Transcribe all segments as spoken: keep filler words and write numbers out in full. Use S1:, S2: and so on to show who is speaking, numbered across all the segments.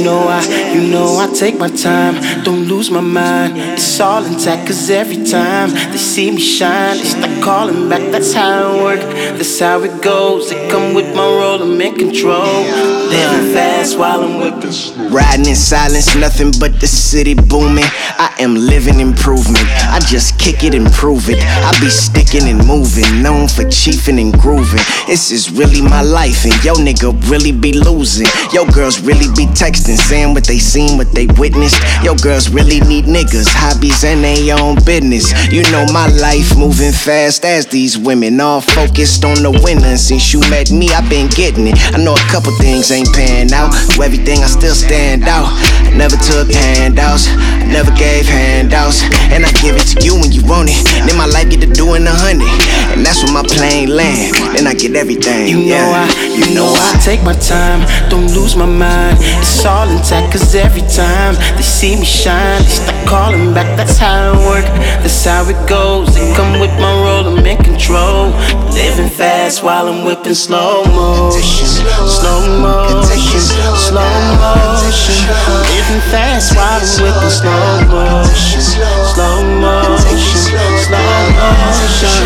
S1: You know I, you know I take my time, don't lose my mind. It's all intact, cause every time they see me shine, they start calling back, that's how it work, that's how it goes. They come with my role, I'm in control, living fast while I'm whipping slow.
S2: Riding in silence, nothing but the city booming. I am living improvement, I just kick it and prove it. I be sticking and moving, known for chiefing and grooving. This is really my life, and yo nigga really be losing. Yo girls really be texting, saying what they seen, what they witnessed. Yo girls really need niggas, hobbies and their own business. You know my life moving fast as these women, all focused on the winner. Since you met me, I been getting it. I know a couple things ain't panning out, for everything I still stand out. I never took handouts, I never gave handouts, and I give it to you when you want it. Then my life get to doing a hundred, and that's when my plane land. Then I get everything.
S1: You know
S2: yeah.
S1: I, you know I take my time, don't lose my mind. It's all intact, cause every time they see me shine, they start calling back, that's how it work, that's how it goes. They come with my role, I'm in control, living fast while I'm whipping slow motion, slow motion, slow motion. Living fast while I'm whipping slow motion, slow motion, slow motion.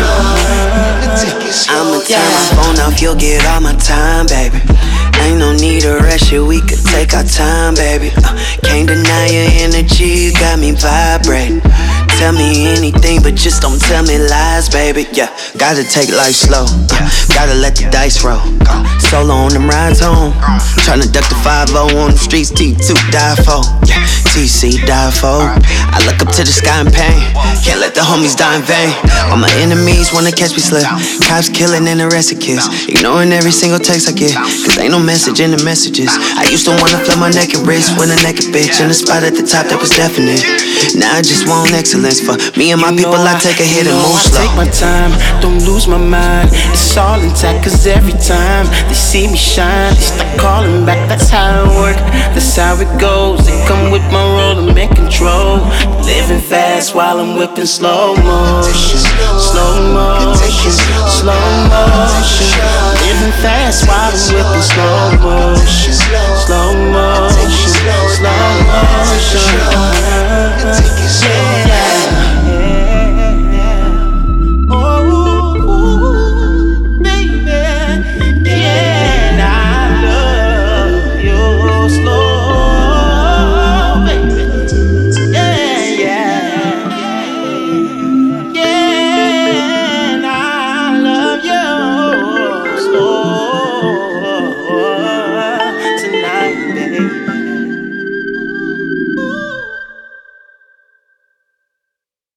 S3: I'ma turn my phone off, you'll get all my time, baby. Ain't no need to rush it, we could take our time, baby. uh, Can't deny your energy, you got me vibrating. Tell me anything, but just don't tell me lies, baby. Yeah, gotta take life slow, uh, gotta let the dice roll. uh, Solo on them rides home, tryna duck the five oh on the streets, T two die for. Yeah, T C die for. I look up to the sky in pain, can't let the homies die in vain. All my enemies wanna catch me slip, cops killing and arrested kids, ignoring every single text I get, cause ain't no message in the messages. I used to wanna flip my naked wrist with a naked bitch in the spot at the top that was definite. Now I just want excellence. For me and my
S1: You
S3: people,
S1: know
S3: I take a hit and move
S1: I
S3: slow.
S1: take my time, don't lose my mind. It's all intact, cause every time they see me shine, they start calling back, that's how it work, that's how it goes. They come with my role, I'm in control, living fast while I'm whipping slow motion, slow motion, slow motion. Living fast while I'm whipping slow motion, slow motion, slow motion.